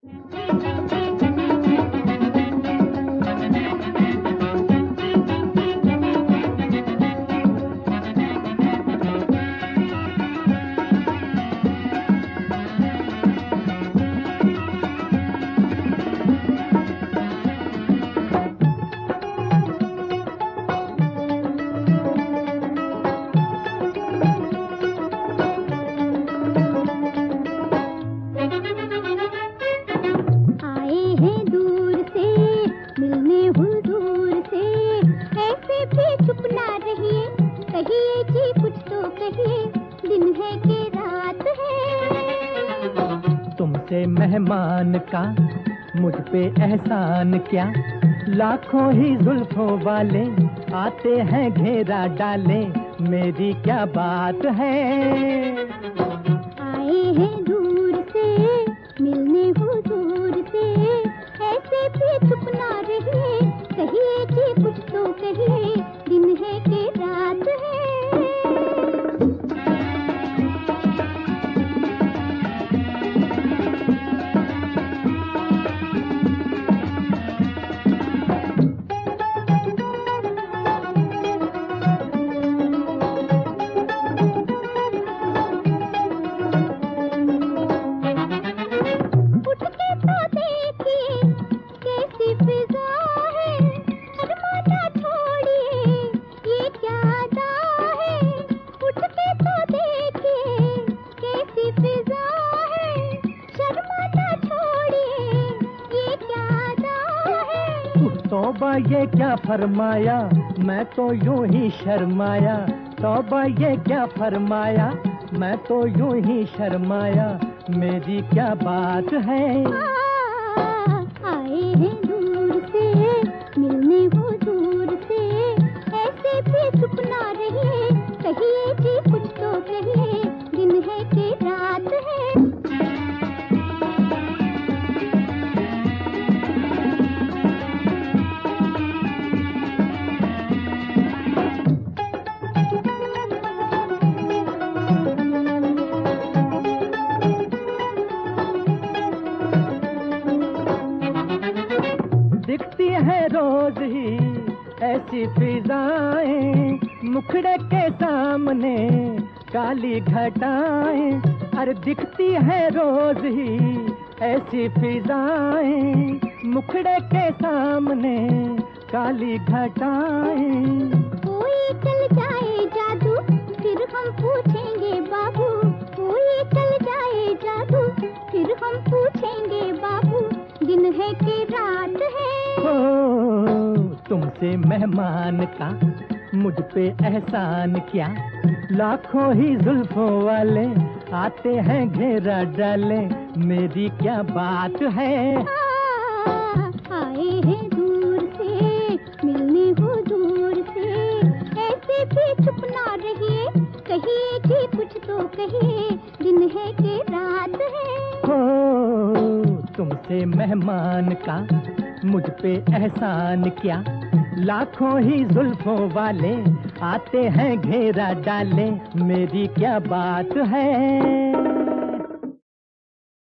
मेहमान का मुझ पे एहसान क्या, लाखों ही जुल्फों वाले आते हैं घेरा डाले, मेरी क्या बात है। आए हैं दूर से मिलने हुजूर से, ऐसे भी चुप ना रहिए, कहिए कि कुछ तो कहिए, दिन है कि रात है। तौबा ये क्या फरमाया, मैं तो यूं ही शर्माया, तौबा ये क्या फरमाया, मैं तो यूं ही शर्माया, मेरी क्या बात है। आए हैं दूर से मिलने हुजूर से, ऐसे भी चुप ना रहिए, कहिए कि कुछ तो कहिए, दिन है कि रात है। दिखती है रोज ही ऐसी फिजाएं, मुखड़े के सामने काली घटाएं, अरे दिखती है रोज ही ऐसी फिजाएं, मुखड़े के सामने काली घटाएं। कोई चल जाए जादू फिर हम पूछेंगे बाबू, कोई चल जाए जादू फिर हम पूछेंगे बाबू, दिन है कि रात है। तुमसे मेहमान का मुझ पे एहसान क्या, लाखों ही जुल्फों वाले आते हैं घेरा डाले, मेरी क्या बात है। आए हैं दूर से मिलने हुजूर से, ऐसे भी चुप ना रहिए, कहिए कि कुछ तो कहिए, दिन है कि रात है। तुमसे मेहमान का मुझ पे एहसान क्या, लाखों ही जुल्फों वाले आते हैं घेरा डाले, मेरी क्या बात है।